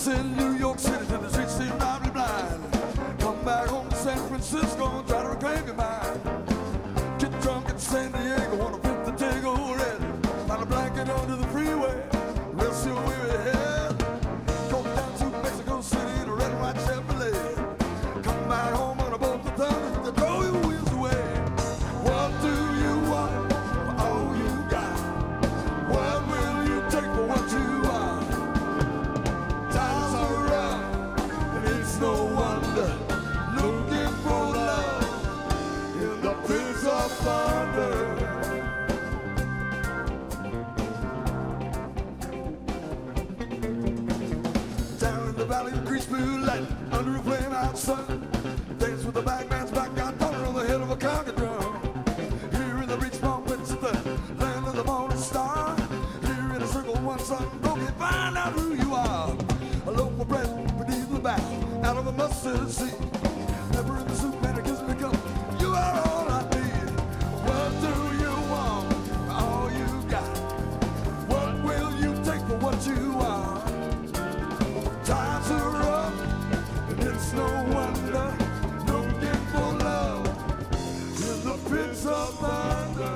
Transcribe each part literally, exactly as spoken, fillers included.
Once in New York City, till the streets seem lively blind. Come back home to San Francisco, try to reclaim your mind. Get drunk in San Diego, wanna flip the tango red. Find a blanket under the freeway, rest your weary head. Go down to Mexico City in a red and white Chevrolet. Come back home on a boat with thunder to throw your wheels away. What do you want for all you got? What will you take for what you are? Times are rough, and it's no wonder. Looking for love in the Prince of Thunder. Down in the valley of grease blue light, under a flame out sun, dance with the bagman's back, got thunder on the head of a conga drum. Here in the beach palm pits at the land of the morning star. Here in a circle, one sun broke it, find out who you are. A local breath beneath the bow, out of a mustard seed. Never in the soup and a kiss me cup, you are all I need. What do you want for all you got? What will you take for what you are? Times are rough, and it's no wonder. Looking for love in the Prince of Thunder.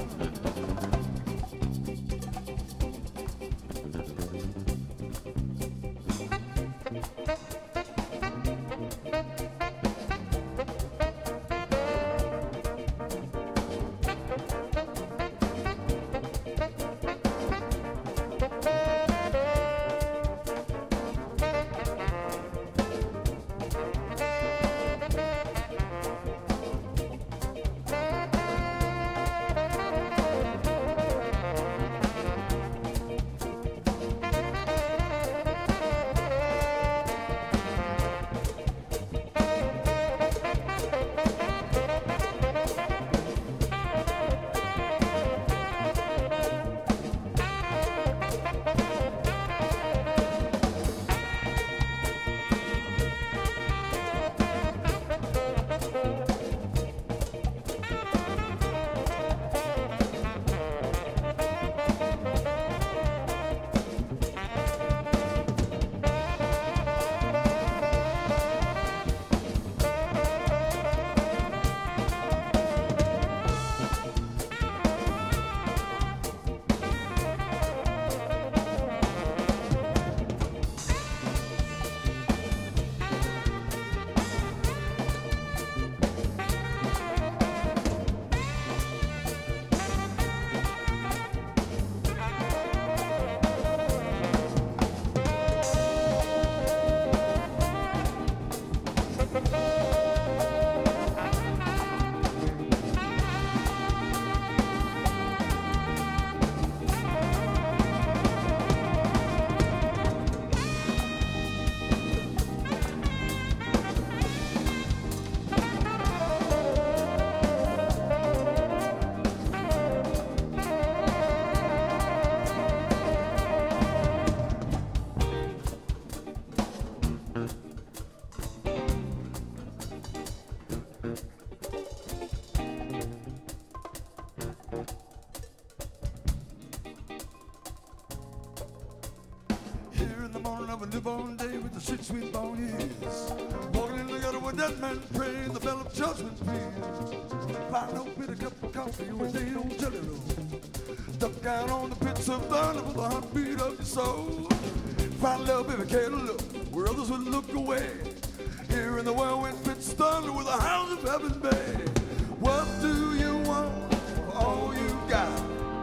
Here in the morning of a newborn day with the sweet, sweet bone years. Walking in the gutter with that man praying the bell of judgment peals. Find no bitter cup of coffee with a old jelly roll. Duck down on the pits of thunder with the heartbeat of your soul. Find love, baby, care to look where others would look away. Here in the whirlwind pits of thunder with the hounds of heaven's bay. What do you want for all you got?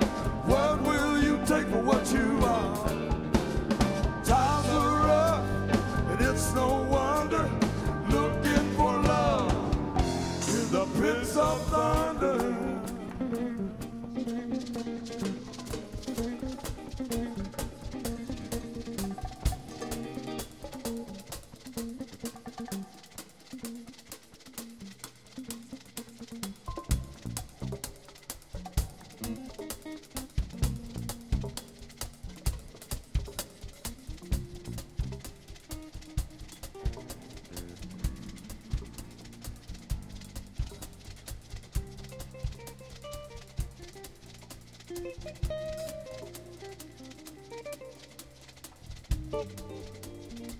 What will you take for what you are? Times are rough, and it's no wonder. Looking for love in the Prince of Thunder. Thank you.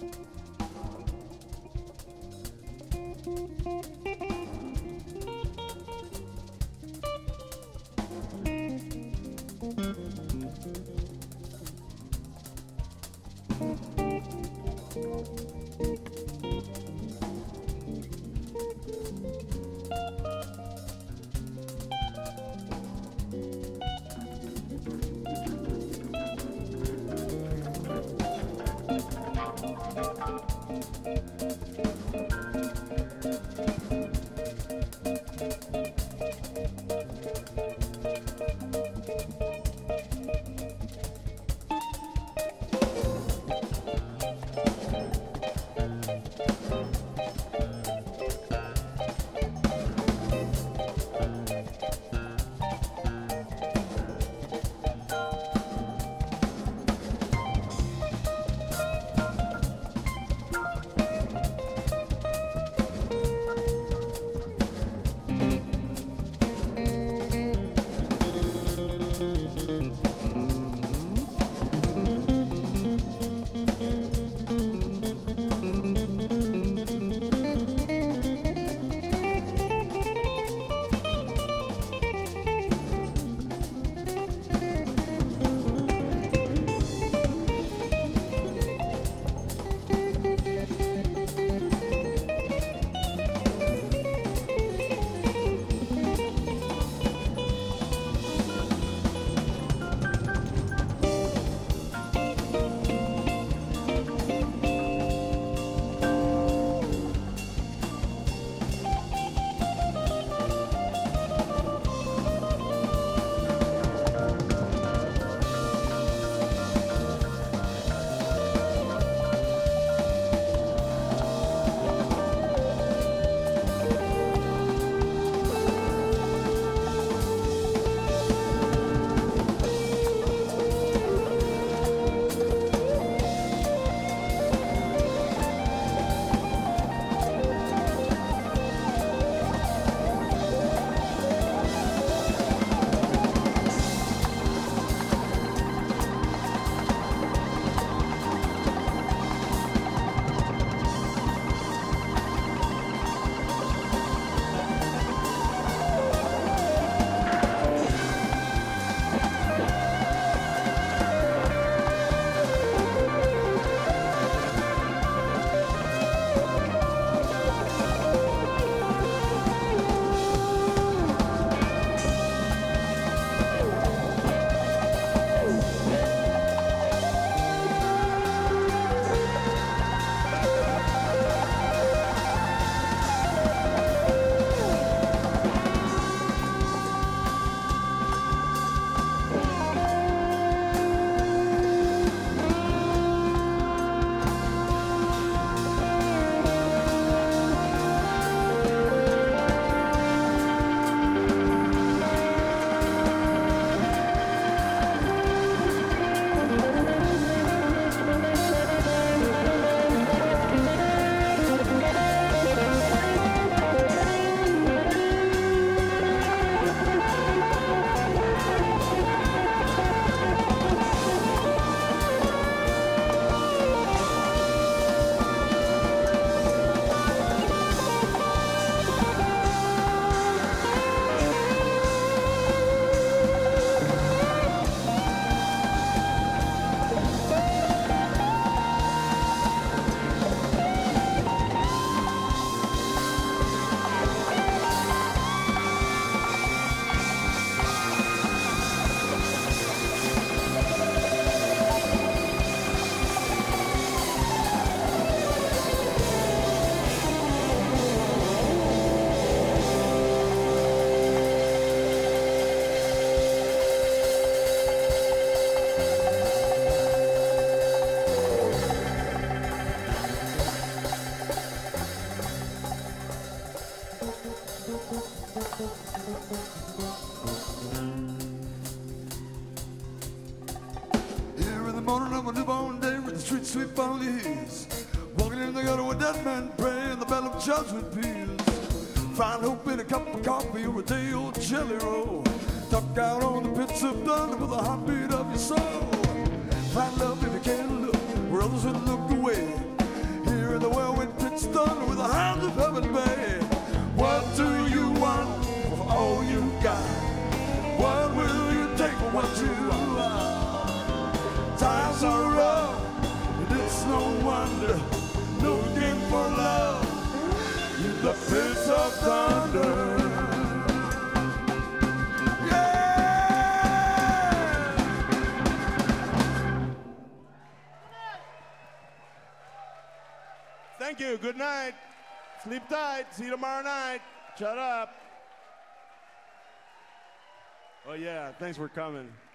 morning of a newborn day with the street sweep on his. Walking in the gutter with that man praying the bell of judgment peals. Find hope in a cup of coffee or a day old jelly roll. Tuck out on the pits of thunder with the heartbeat of your soul. Find love if you can look where others would look away. the whirlwind pitch thunder with the hounds of heaven bay. What do you want for all you got? What will you take for what you are? Times are rough, and it's no wonder. No game for love in the pits of thunder. Thank you. Good night. Sleep tight. See you tomorrow night. Shut up. Oh, yeah. Thanks for coming.